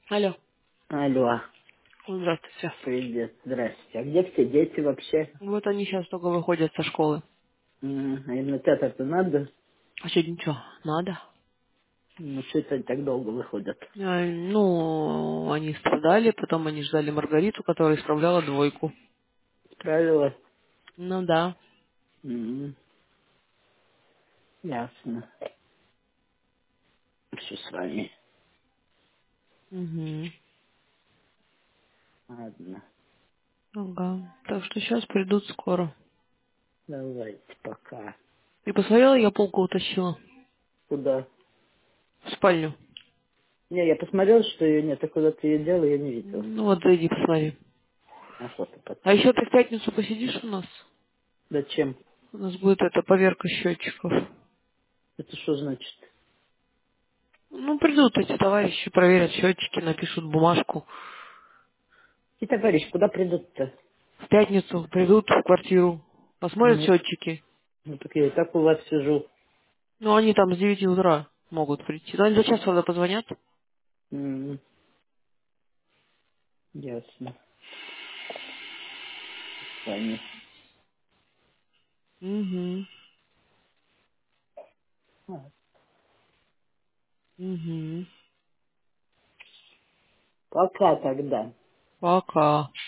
Алло. Алло, Здравствуйте. привет, здрасте. А где все дети вообще? Вот они сейчас только выходят со школы. А им на театр-то надо? А сегодня что, надо? Ну, что это они так долго выходят? Ну, они страдали, потом они ждали Маргариту, которая исправляла двойку. Правило? Ну да. М, Ясно. Все с вами. Угу. Ладно, Ага. Так что сейчас придут скоро. давайте, пока. Ты посмотрела, я полку утащила Куда? в спальню. Не, я посмотрел, что ее нет, а куда ты ее делал, я не видел. Ну вот зайди, посмотри. А фото А потом. еще ты в пятницу посидишь у нас? Зачем? У нас будет эта поверка счетчиков. Это что значит? Ну, придут эти товарищи, проверят счетчики, напишут бумажку. И товарищ, куда придут-то? В пятницу придут в квартиру, посмотрят Ну, счетчики. ну, так я и так у вас сижу. Ну, они там с 9 утра могут прийти. Ну, они за час, правда, позвонят. М, Ясно. С вами. Угу. А, Угу. Пока тогда. Пока.